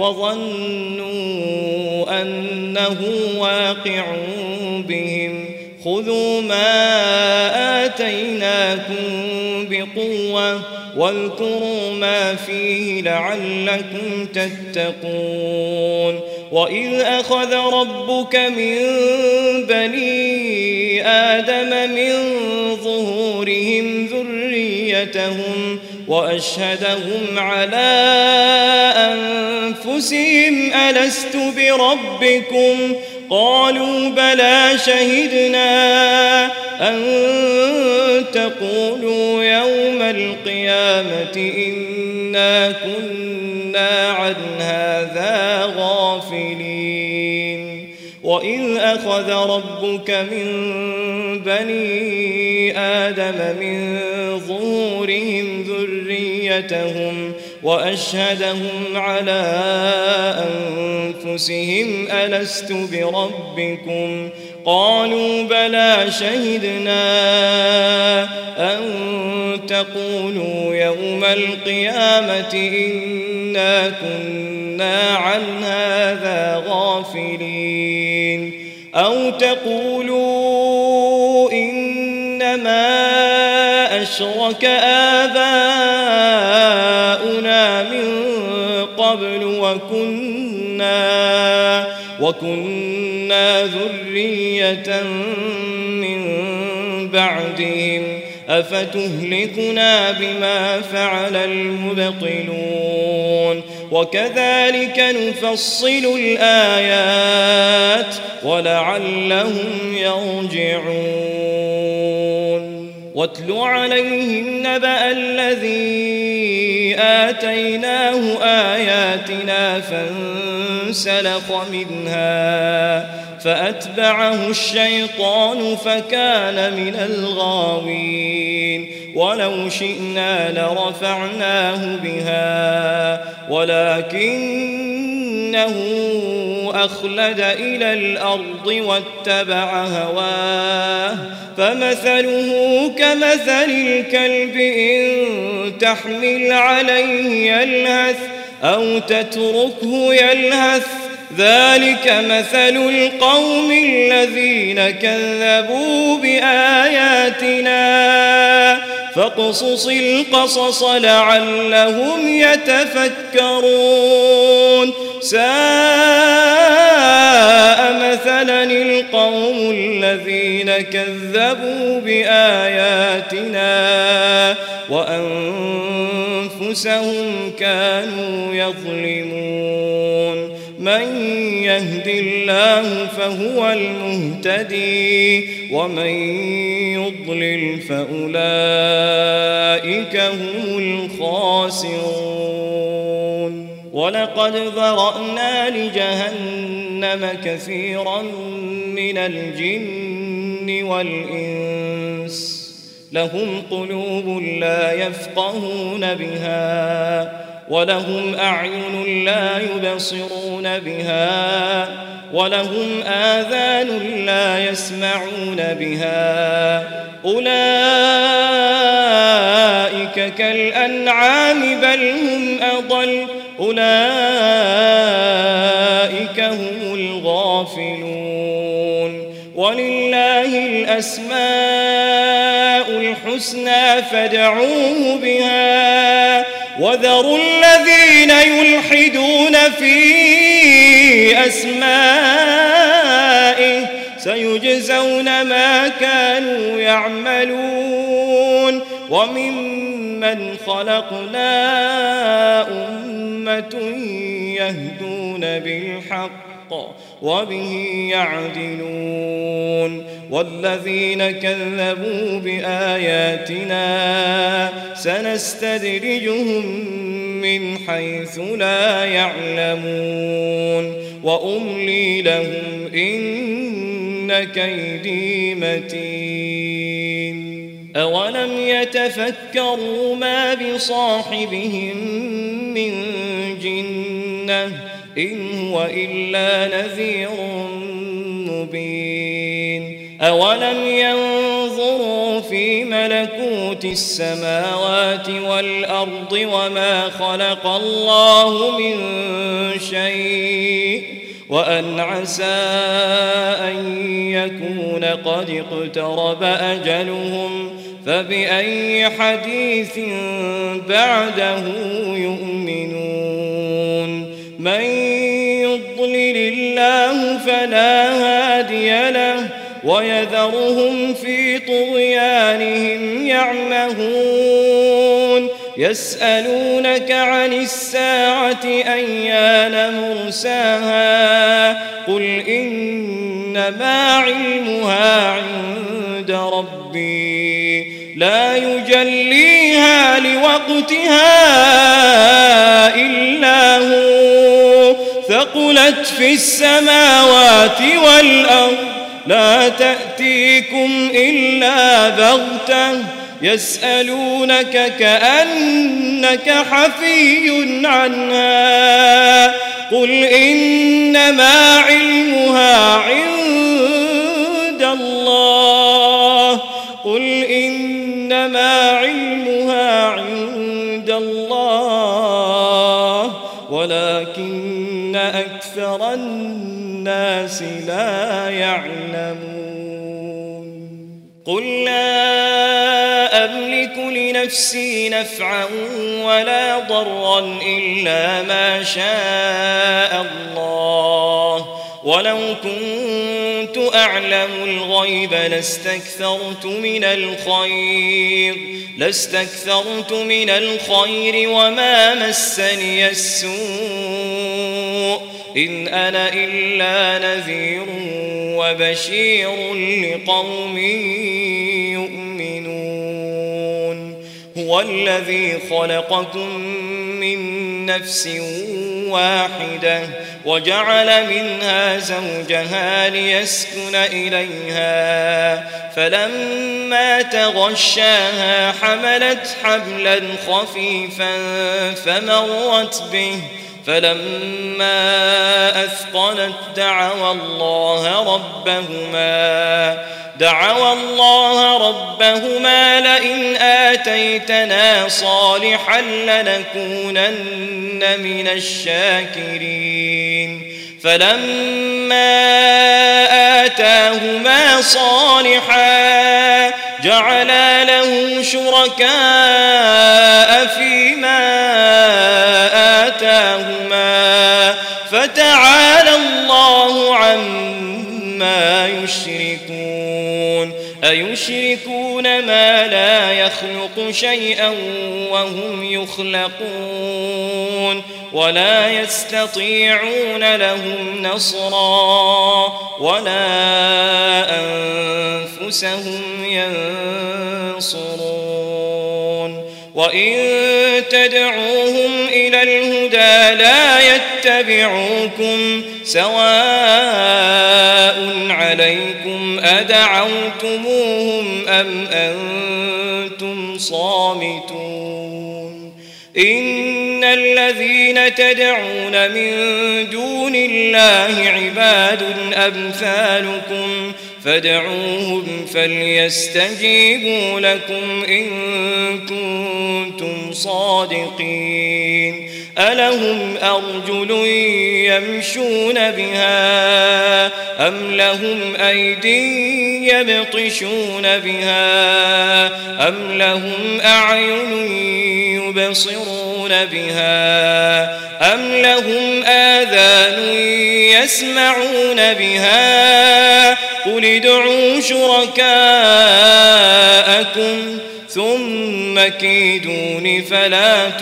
وظنوا أنه واقع بهم خذوا ما آتيناكم بقوة واذكروا ما فيه لعلكم تتقون وإذ أخذ ربك من بني آدم من ظهورهم ذريتهم وأشهدهم على أنفسهم ألست بربكم قالوا بلى شهدنا أن تقولوا يوم القيامة إنا كنا عن هذا غافلين وإذ أخذ ربك من بني آدم من ظهورهم ذريتهم وأشهدهم على أنفسهم ألست بربكم قالوا بلى شهدنا أن تقولوا يوم القيامة إنا كنا عن هذا غافلين أو تقولوا إنما أشرك آباؤنا من قبل وكنا ذرية من بعدهم أفتهلكنا بما فعل المبطلون وكذلك نفصل الآيات ولعلهم يرجعون واتل عليهم نبأ الذي آتيناه آياتنا فانسلخ منها فأتبعه الشيطان فكان من الغاوين ولو شئنا لرفعناه بها ولكنه أخلد إلى الأرض واتبع هواه فمثله كمثل الكلب إن تحمل عليه يلهث أو تتركه يلهث ذلك مثل القوم الذين كذبوا بآياتنا فاقصص القصص لعلهم يتفكرون ساء مثلا القوم الذين كذبوا بآياتنا وأنفسهم كانوا يظلمون من يهد الله فهو المهتدي ومن يضلل فأولئك هم الخاسرون ولقد ذرأنا لجهنم كثيرا من الجن والإنس لهم قلوب لا يفقهون بها ولهم أعين لا يبصرون بها ولهم آذان لا يسمعون بها أولئك كالأنعام بل هم أضل أولئك هم الغافلون ولله الأسماء الحسنى فادعوه بها وذروا الذين يلحدون في أسمائه سيجزون ما كانوا يعملون وممن خلقنا أمة يهدون بالحق وبه يعدلون والذين كذبوا بآياتنا سنستدرجهم من حيث لا يعلمون وأملي لهم إن كيدي متين أولم يتفكروا ما بصاحبهم من جنة إن هو إلا نذير مبين أولم ينظروا في ملكوت السماوات والأرض وما خلق الله من شيء وأن عسى أن يكون قد اقترب أجلهم فبأي حديث بعده يؤمنون من يضلل الله فلا هادي له ويذرهم في طغيانهم يعمهون يسألونك عن الساعة أيان مرساها قل إنما علمها عند ربي لا يجليها لوقتها إلا هو ثقلت في السماوات والأرض لا تأتيكم إلا بغتة يسألونك كأن إنك حفي عنها قل إنما علمها عند الله قل إنما علمها عند الله ولكن أكثر الناس لا يعلمون قل لا أملك لنفسي نفعا ولا ضرا إلا ما شاء الله ولو كنت أعلم الغيب لاستكثرت من الخير وما مسني السوء إن أنا إلا نذير وبشير لقوم يؤمنون هو الذي خلقكم من نفس واحدة وجعل منها زوجها ليسكن إليها فلما تغشاها حملت حملا خفيفا فمرت به فلما أثقلت دعوا الله ربهما لئن آتيتنا صالحا لنكونن من الشاكرين فلما آتاهما صالحا جعلا له شركاء فيما آتاهما فتعالى الله عما يشركون أيشركون ما لا يخلق شيئا وهم يخلقون ولا يستطيعون لهم نصرا ولا أنفسهم ينصرون وإن تدعوهم إلى الهدى لا يتبعوكم سواء عليكم أدعوتموهم أم أنتم صامتون إن الذين تدعون من دون الله عباد أمثالكم فادعوهم فليستجيبوا لكم إن كنتم صادقين ألهم أرجل يمشون بها أم لهم أيدي يبطشون بها أم لهم أعين يبصرون بها أم لهم آذان يسمعون بها قل ادعوا شركاءكم ثم كيدون فلا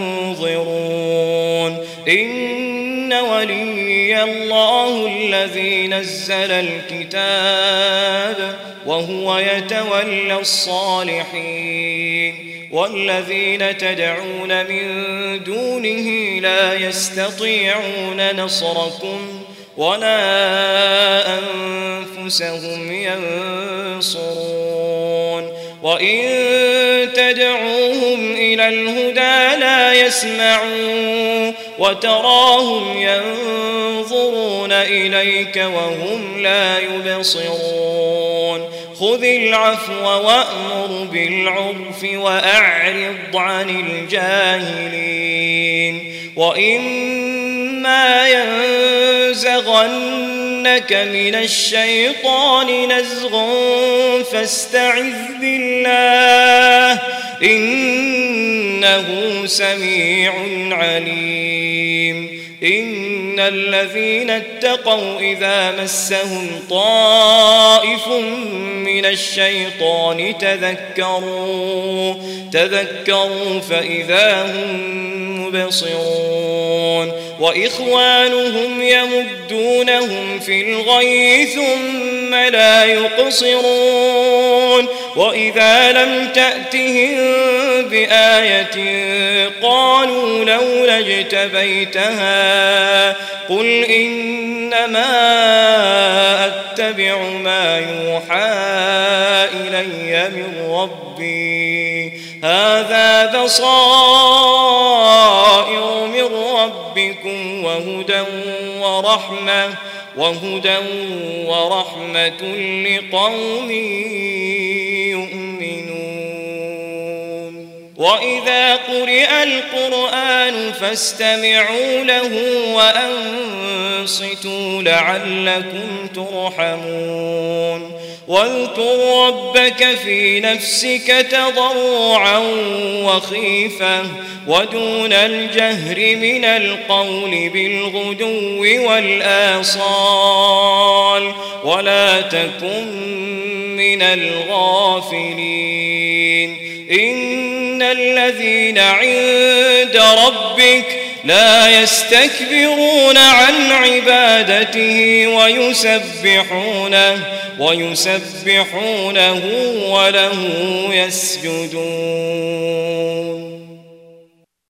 تنظرون إن ولي الله الذي نزل الكتاب وهو يتولى الصالحين والذين تدعون من دونه لا يستطيعون نصركم ولا أنفسهم ينصرون وإن تدعوهم إلى الهدى لا يسمعون وتراهم ينظرون إليك وهم لا يبصرون خذ العفو وأمر بالعرف وأعرض عن الجاهلين وإما ينزغنك من الشيطان نزغ فاستعذ بالله إنه سميع عليم إن الذين اتقوا إذا مسهم طائف من الشيطان تذكروا فإذا هم مبصرون وإخوانهم يمدونهم في الغي ثم لا يقصرون وإذا لم تأتهم بآية قالوا لولا اجتبيتها قل إنما أتبع ما يوحى إلي من ربي هذا بصائر من ربكم وهدى ورحمة لقوم يؤمنون وإذا قرئ القرآن فاستمعوا له وأنصتوا لعلكم ترحمون واذكر ربك في نفسك تضرعا وخيفة ودون الجهر من القول بالغدو والآصال ولا تكن من الغافلين إن الذين عند ربك لا يستكبرون عن عبادته ويسبحونه وله يسجدون